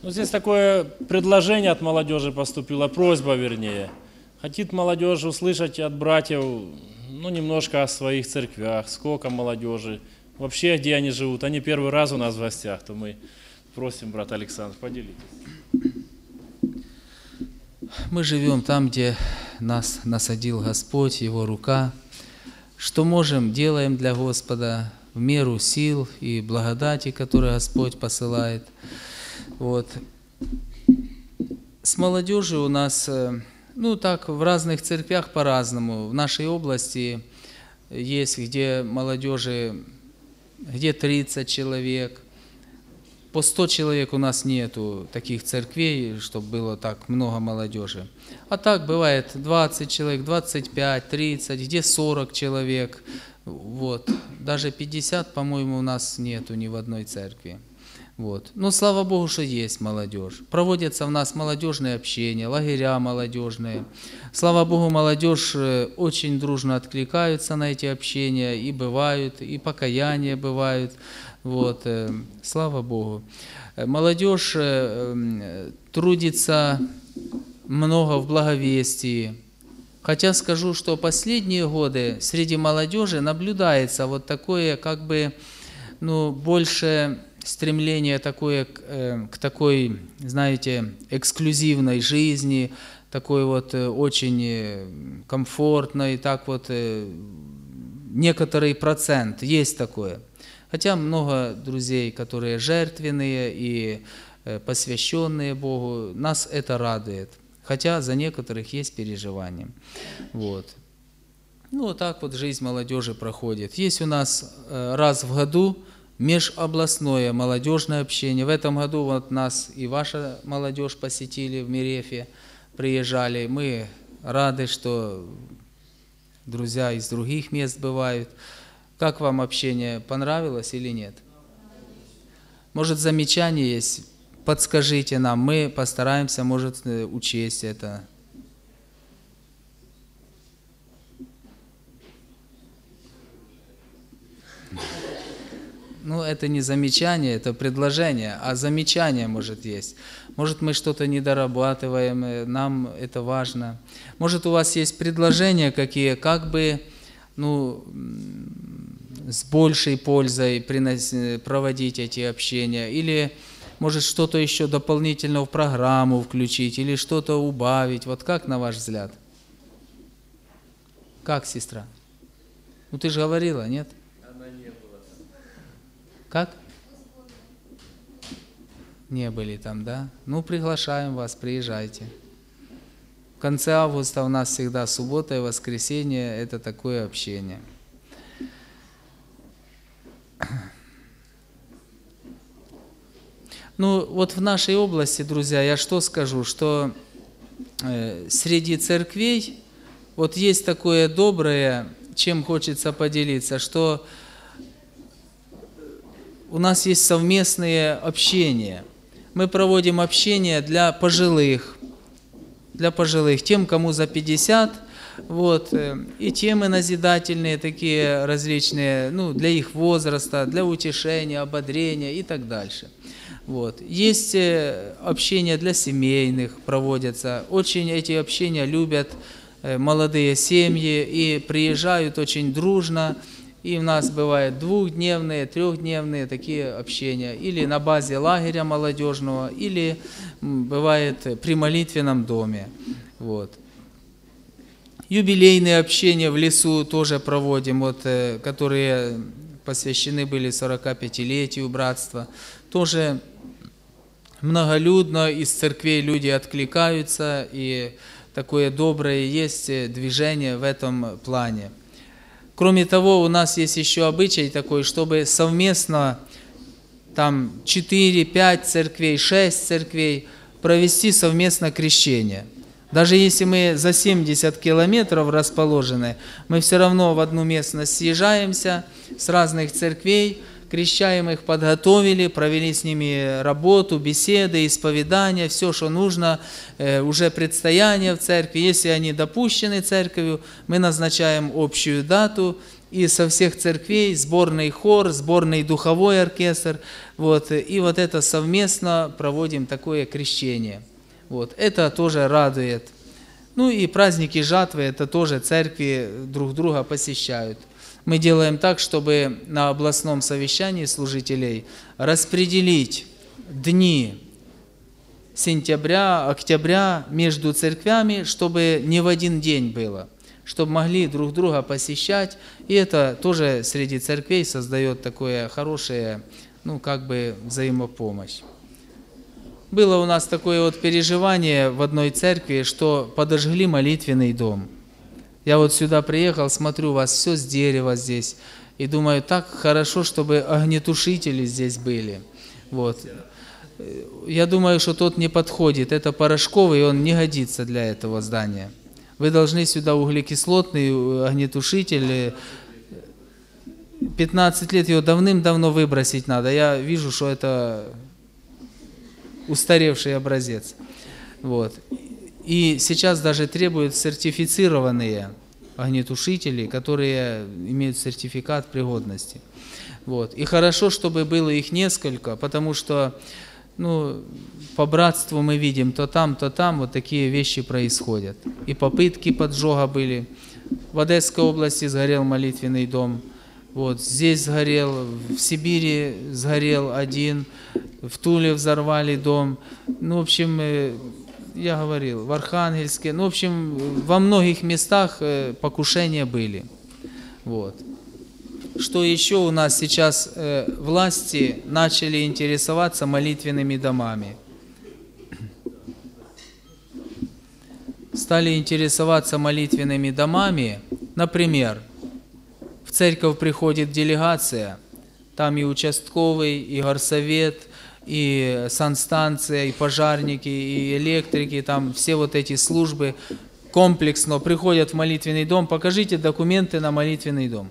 Ну, здесь такое предложение от молодежи поступило, просьба вернее. Хотит молодежь услышать от братьев, ну, немножко о своих церквях, сколько молодежи, вообще где они живут. Они первый раз у нас в гостях, то мы просим, брат Александр, поделитесь. Мы живем там, где нас насадил Господь, Его рука. Что можем, делаем для Господа в меру сил и благодати, которые Господь посылает. Вот. С молодежью у нас, ну так, в разных церквях по-разному. В нашей области есть, где молодежи, где 30 человек. По 100 человек у нас нету таких церквей, чтобы было так много молодежи. А так бывает 20 человек, 25, 30, где 40 человек. Вот. Даже 50, по-моему, у нас нету ни в одной церкви. Вот. Но слава Богу, что есть молодежь. Проводятся у нас молодежные общения, лагеря молодежные. Слава Богу, молодежь очень дружно откликаются на эти общения, и бывают, и покаяния бывают. Вот. Слава Богу. Молодежь трудится много в благовестии. Хотя скажу, что последние годы среди молодежи наблюдается вот такое, как бы, ну, больше стремление такое к такой, знаете, эксклюзивной жизни, такой вот очень комфортной, так вот некоторый процент есть такое. Хотя много друзей, которые жертвенные и посвященные Богу, нас это радует. Хотя за некоторых есть переживания. Вот. Ну, вот так вот жизнь молодежи проходит. Есть у нас раз в году межобластное молодежное общение. В этом году вот нас и ваша молодежь посетили в Мерефе, приезжали. Мы рады, что друзья из других мест бывают. Как вам общение? Понравилось или нет? Может, замечания есть? Подскажите нам, мы постараемся, может, учесть это. Ну, это не замечание, это предложение, а замечание, может, есть. Может, мы что-то недорабатываем, нам это важно. Может, у вас есть предложения какие, как бы, ну, с большей пользой проводить эти общения, или, может, что-то еще дополнительно в программу включить, или что-то убавить. Вот как, на ваш взгляд? Как, сестра? Ну, ты же говорила, нет? Как? Не были там, да? Ну, приглашаем вас, приезжайте. В конце августа у нас всегда суббота и воскресенье, это такое общение. Ну, вот в нашей области, друзья, я что скажу, что среди церквей вот есть такое доброе, чем хочется поделиться, что у нас есть совместные общения. Мы проводим общения для пожилых, тем, кому за 50, вот, и темы назидательные, такие различные, ну, для их возраста, для утешения, ободрения и так дальше. Вот. Есть общения для семейных, проводятся. Очень эти общения любят молодые семьи и приезжают очень дружно. И у нас бывают двухдневные, трехдневные такие общения. Или на базе лагеря молодежного, или бывает при молитвенном доме. Вот. Юбилейные общения в лесу тоже проводим, вот, которые посвящены были 45-летию братства. Тоже многолюдно, из церквей люди откликаются, и такое доброе есть движение в этом плане. Кроме того, у нас есть еще обычай такой, чтобы совместно там 4-5 церквей, 6 церквей провести совместно крещение. Даже если мы за 70 километров расположены, мы все равно в одну местность съезжаемся с разных церквей, крещаем их, подготовили, провели с ними работу, беседы, исповедания, все, что нужно, уже предстояние в церкви. Если они допущены церковью, мы назначаем общую дату и со всех церквей сборный хор, сборный духовой оркестр, вот, и вот это совместно проводим такое крещение. Вот, это тоже радует. Ну и праздники жатвы, это тоже церкви друг друга посещают. Мы делаем так, чтобы на областном совещании служителей распределить дни сентября, октября между церквями, чтобы не в один день было, чтобы могли друг друга посещать. И это тоже среди церквей создает такое хорошее, ну, как бы взаимопомощь. Было у нас такое вот переживание в одной церкви, что подожгли молитвенный дом. Я вот сюда приехал, смотрю, у вас все с дерева здесь, и думаю, так хорошо, чтобы огнетушители здесь были. Вот. Я думаю, что тот не подходит, это порошковый, и он не годится для этого здания. Вы должны сюда углекислотный огнетушитель, 15 лет его давным-давно выбросить надо. Я вижу, что это устаревший образец. Вот. И сейчас даже требуют сертифицированные огнетушители, которые имеют сертификат пригодности. Вот. И хорошо, чтобы было их несколько, потому что, ну, по братству мы видим, то там вот такие вещи происходят. И попытки поджога были. В Одесской области сгорел молитвенный дом. Вот, здесь сгорел, в Сибири сгорел один, в Туле взорвали дом. Ну, в общем, я говорил, в Архангельске, ну, в общем, во многих местах покушения были. Вот. Что еще у нас сейчас власти начали интересоваться молитвенными домами. Стали интересоваться молитвенными домами, например, в церковь приходит делегация, там и участковый, и горсовет, и санстанция, и пожарники, и электрики, там все вот эти службы комплексно приходят в молитвенный дом. Покажите документы на молитвенный дом.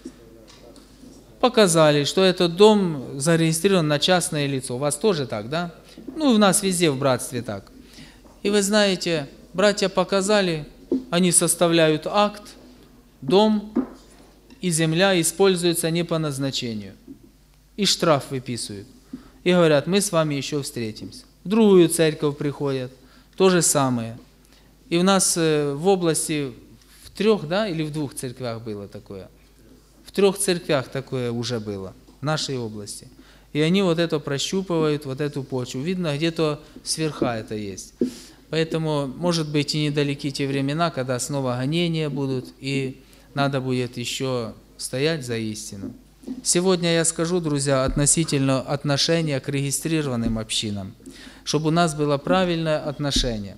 Показали, что этот дом зарегистрирован на частное лицо. У вас тоже так, да? Ну, у нас везде в братстве так. И вы знаете, братья показали, они составляют акт, дом и земля используются не по назначению. И штраф выписывают. И говорят, мы с вами еще встретимся. В другую церковь приходят, то же самое. И у нас в области в 3, да, или в 2 церквях было такое? В 3 церквях такое уже было, в нашей области. И они вот это прощупывают, вот эту почву. Видно, где-то сверха это есть. Поэтому, может быть, и недалеки те времена, когда снова гонения будут, и надо будет еще стоять за истину. Сегодня я скажу, друзья, относительно отношения к регистрированным общинам, чтобы у нас было правильное отношение.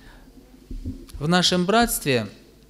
В нашем братстве,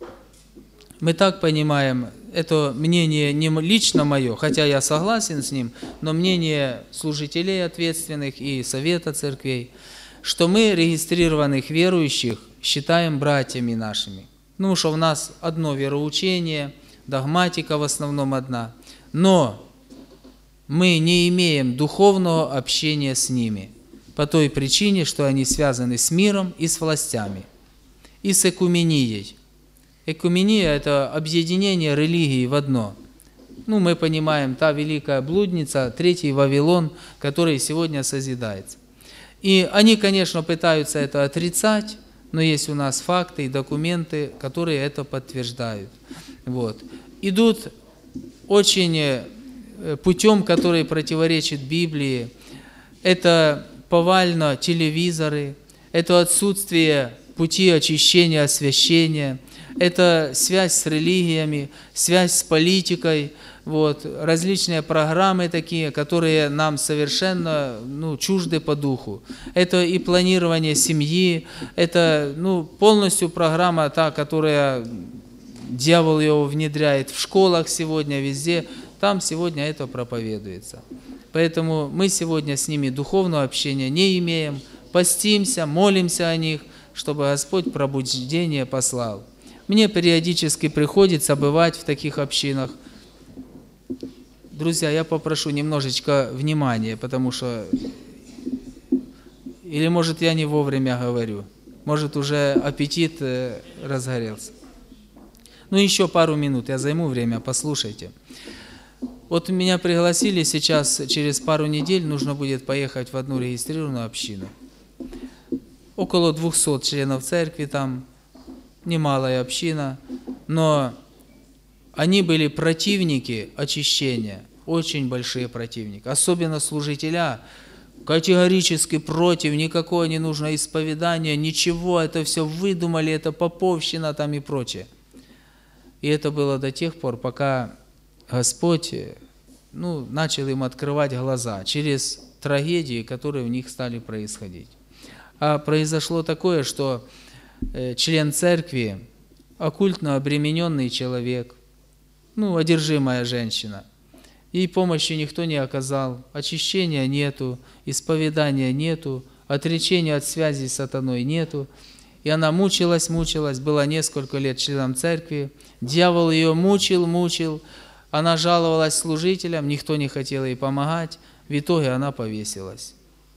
мы так понимаем, это мнение не лично мое, хотя я согласен с ним, но мнение служителей ответственных и совета церквей, что мы регистрированных верующих считаем братьями нашими. Ну, что у нас одно вероучение, догматика в основном одна, но мы не имеем духовного общения с ними по той причине, что они связаны с миром и с властями, и с экуменией. Экумения – это объединение религии в одно. Ну, мы понимаем, та великая блудница, 3-й Вавилон, который сегодня созидается. И они, конечно, пытаются это отрицать, но есть у нас факты и документы, которые это подтверждают. Вот. Идут очень путем, который противоречит Библии. Это повально телевизоры, это отсутствие пути очищения, освящения, это связь с религиями, связь с политикой, вот, различные программы такие, которые нам совершенно чужды по духу. Это и планирование семьи, это полностью программа та, которая дьявол его внедряет в школах сегодня, везде, там сегодня это проповедуется. Поэтому мы сегодня с ними духовного общения не имеем, постимся, молимся о них, чтобы Господь пробуждение послал. Мне периодически приходится бывать в таких общинах. Друзья, я попрошу немножечко внимания, потому что... Или, может, я не вовремя говорю. Может, уже аппетит разгорелся. Ну, еще пару минут, я займу время, послушайте. Вот меня пригласили сейчас, через пару недель нужно будет поехать в одну регистрированную общину. Около 200 членов церкви там, немалая община, но они были противники очищения, очень большие противники, особенно служителя, категорически против, никакого не нужно исповедания, ничего, это все выдумали, это поповщина там и прочее. И это было до тех пор, пока Господь начал им открывать глаза через трагедии, которые в них стали происходить. А произошло такое, что член церкви, оккультно обремененный человек, одержимая женщина, ей помощи никто не оказал, очищения нету, исповедания нету, отречения от связи с сатаной нету. И она мучилась, была несколько лет членом церкви, дьявол ее мучил, она жаловалась служителям, никто не хотел ей помогать, в итоге она повесилась.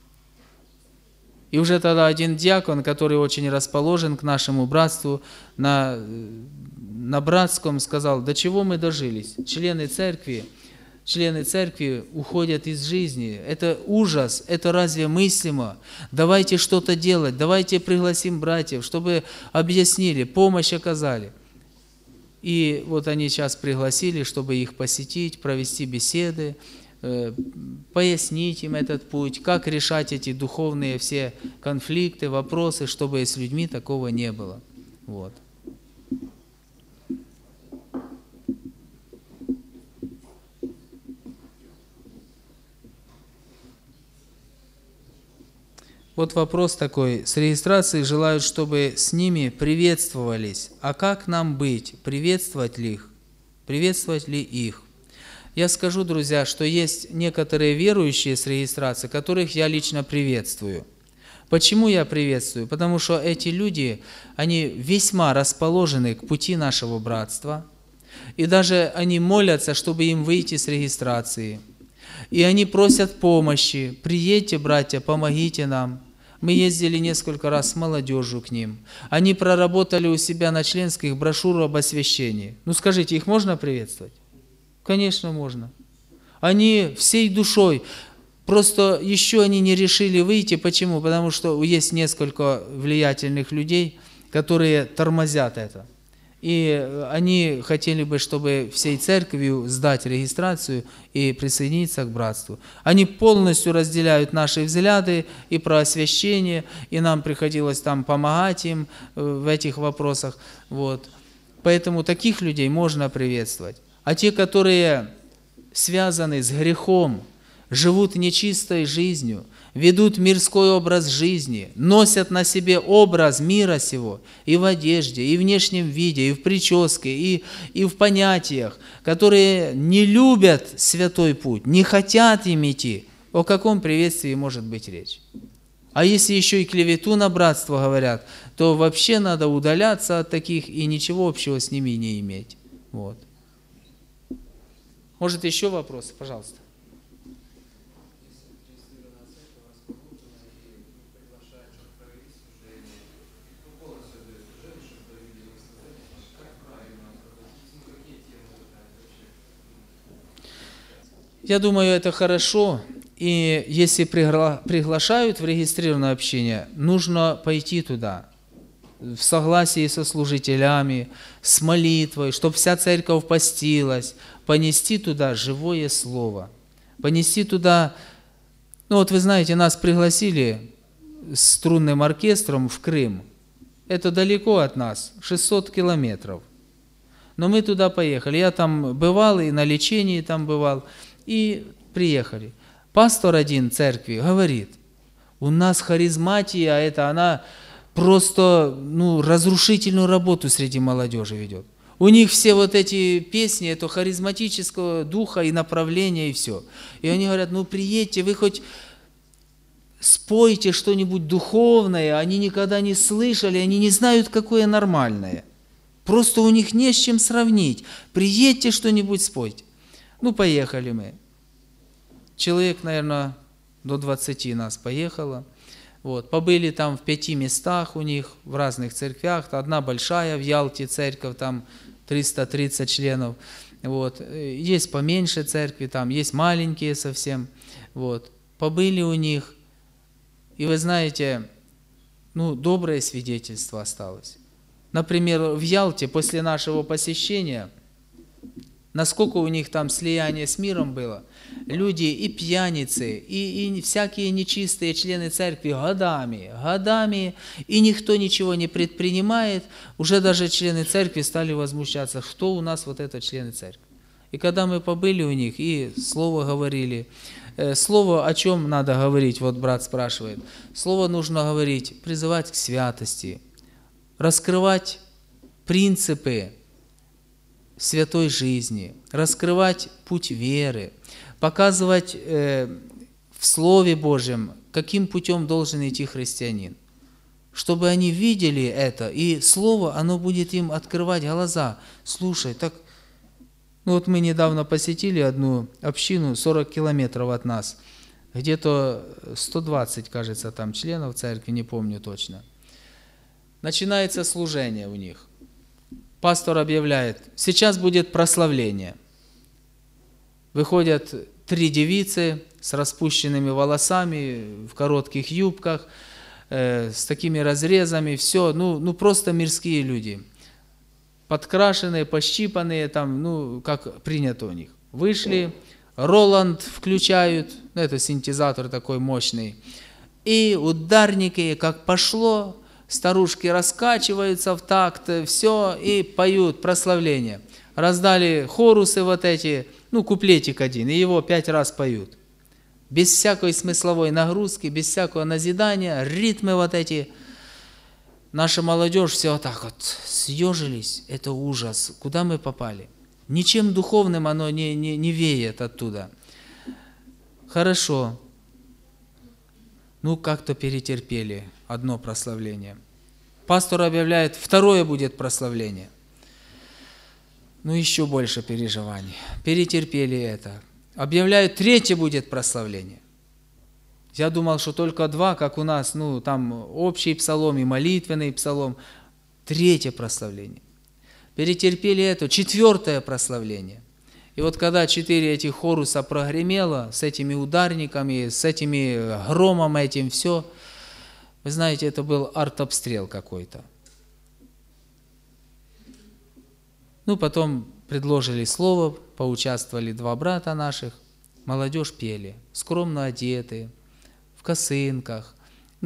И уже тогда один диакон, который очень расположен к нашему братству, на братском сказал: до чего мы дожились? Члены церкви уходят из жизни. Это ужас, это разве мыслимо? Давайте что-то делать, давайте пригласим братьев, чтобы объяснили, помощь оказали. И вот они сейчас пригласили, чтобы их посетить, провести беседы, пояснить им этот путь, как решать эти духовные все конфликты, вопросы, чтобы с людьми такого не было. Вот. Вот вопрос такой. С регистрацией желают, чтобы с ними приветствовались. А как нам быть? Приветствовать ли их? Приветствовать ли их? Я скажу, друзья, что есть некоторые верующие с регистрацией, которых я лично приветствую. Почему я приветствую? Потому что эти люди, они весьма расположены к пути нашего братства. И даже они молятся, чтобы им выйти с регистрации. И они просят помощи. Приедьте, братья, помогите нам. Мы ездили несколько раз с молодежью к ним. Они проработали у себя на членских брошюру об освящении. Скажите, их можно приветствовать? Конечно, можно. Они всей душой. Просто еще они не решили выйти. Почему? Потому что есть несколько влиятельных людей, которые тормозят это. И они хотели бы, чтобы всей церковью сдать регистрацию и присоединиться к братству. Они полностью разделяют наши взгляды и про освящение, и нам приходилось там помогать им в этих вопросах. Вот. Поэтому таких людей можно приветствовать. А те, которые связаны с грехом, живут нечистой жизнью, ведут мирской образ жизни, носят на себе образ мира сего и в одежде, и в внешнем виде, и в прическе, и в понятиях, которые не любят святой путь, не хотят им идти, о каком приветствии может быть речь? А если еще и клевету на братство говорят, то вообще надо удаляться от таких и ничего общего с ними не иметь. Вот. Может, еще вопросы? Пожалуйста. Я думаю, это хорошо, и если приглашают в регистрированное общение, нужно пойти туда, в согласии со служителями, с молитвой, чтобы вся церковь постилась, понести туда живое слово, понести туда... вот вы знаете, нас пригласили с струнным оркестром в Крым. Это далеко от нас, 600 километров. Но мы туда поехали. Я там бывал, и на лечении там бывал. И приехали. Пастор один церкви говорит: у нас харизматия, она просто разрушительную работу среди молодежи ведет. У них все вот эти песни, это харизматического духа и направления, и все. И они говорят: приедьте, вы хоть спойте что-нибудь духовное, они никогда не слышали, они не знают, какое нормальное. Просто у них не с чем сравнить. Приедьте, что-нибудь спойте. Поехали мы. Человек, наверное, до 20 нас поехало. Вот. Побыли там в 5 местах у них, в разных церквях. Одна большая в Ялте церковь, там 330 членов. Вот. Есть поменьше церкви, там есть маленькие совсем. Вот. Побыли у них, и вы знаете, доброе свидетельство осталось. Например, в Ялте после нашего посещения, насколько у них там слияние с миром было, люди и пьяницы, и всякие нечистые члены церкви годами, и никто ничего не предпринимает, уже даже члены церкви стали возмущаться, что у нас вот это члены церкви. И когда мы побыли у них и слово говорили, слово о чем надо говорить, вот брат спрашивает, слово нужно говорить, призывать к святости, раскрывать принципы святой жизни, раскрывать путь веры, показывать в Слове Божьем, каким путем должен идти христианин. Чтобы они видели это, и Слово, оно будет им открывать глаза. Слушай, так, вот мы недавно посетили одну общину 40 километров от нас, где-то 120, кажется, там членов церкви, не помню точно. Начинается служение у них. Пастор объявляет, сейчас будет прославление. Выходят 3 девицы с распущенными волосами, в коротких юбках, с такими разрезами, все, просто мирские люди. Подкрашенные, пощипанные, там, как принято у них. Вышли, Роланд включают, это синтезатор такой мощный, и ударники, как пошло, старушки раскачиваются в такт, все, и поют прославление. Раздали хорусы вот эти, куплетик один, и его 5 раз поют. Без всякой смысловой нагрузки, без всякого назидания, ритмы вот эти. Наша молодежь все вот так вот съежились, это ужас, куда мы попали? Ничем духовным оно не веет оттуда. Хорошо. Как-то перетерпели одно прославление. Пастор объявляет, 2 будет прославление. Еще больше переживаний. Перетерпели это. Объявляют, 3 будет прославление. Я думал, что только 2, как у нас, там общий псалом и молитвенный псалом. 3 прославление. Перетерпели это, 4 прославление. И вот когда 4 этих хоруса прогремело, с этими ударниками, с этими громом этим, все, вы знаете, это был артобстрел какой-то. Потом предложили слово, поучаствовали 2 брата наших, молодежь пели, скромно одетые, в косынках.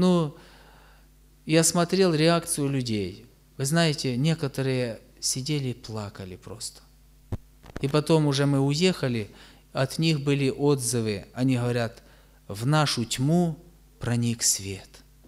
Я смотрел реакцию людей. Вы знаете, некоторые сидели и плакали просто. И потом уже мы уехали, от них были отзывы. Они говорят, в нашу тьму проник свет.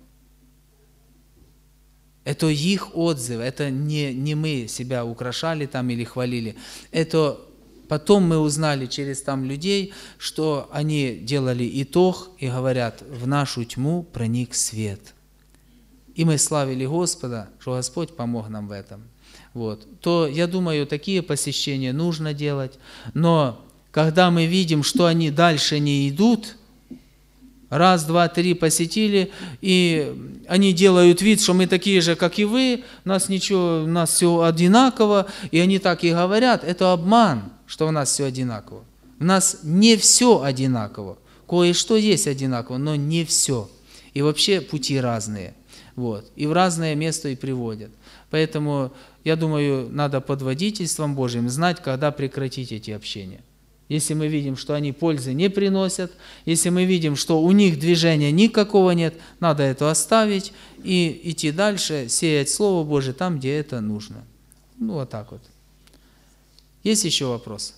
Это их отзывы, это не мы себя украшали там или хвалили. Это потом мы узнали через там людей, что они делали итог и говорят, в нашу тьму проник свет. И мы славили Господа, что Господь помог нам в этом. То, я думаю, такие посещения нужно делать. Но когда мы видим, что они дальше не идут, 1, 2, 3 посетили, и они делают вид, что мы такие же, как и вы, у нас все одинаково, и они так и говорят, это обман, что у нас все одинаково. У нас не все одинаково, кое-что есть одинаково, но не все. И вообще пути разные. И в разное место и приводят. Поэтому, я думаю, надо под водительством Божьим знать, когда прекратить эти общения. Если мы видим, что они пользы не приносят, если мы видим, что у них движения никакого нет, надо это оставить и идти дальше, сеять Слово Божие там, где это нужно. Вот так вот. Есть еще вопрос?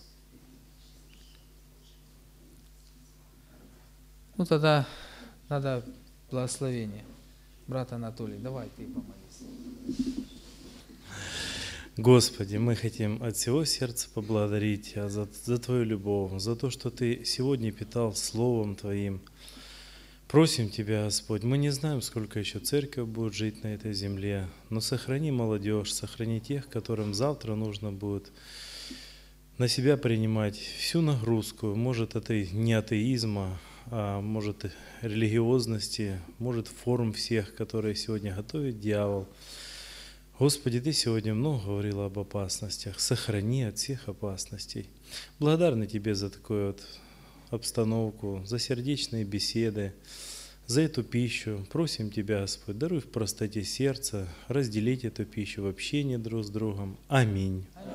Тогда надо благословение. Брат Анатолий, давай ты помолись. Господи, мы хотим от всего сердца поблагодарить Тебя за Твою любовь, за то, что Ты сегодня питал Словом Твоим. Просим Тебя, Господь, мы не знаем, сколько еще церковь будет жить на этой земле, но сохрани молодежь, сохрани тех, которым завтра нужно будет на себя принимать всю нагрузку, может, это не атеизма, а может, религиозности, может, форм всех, которые сегодня готовит дьявол. Господи, Ты сегодня много говорил об опасностях. Сохрани от всех опасностей. Благодарны Тебе за такую вот обстановку, за сердечные беседы, за эту пищу. Просим Тебя, Господь, даруй в простоте сердца разделить эту пищу в общении друг с другом. Аминь.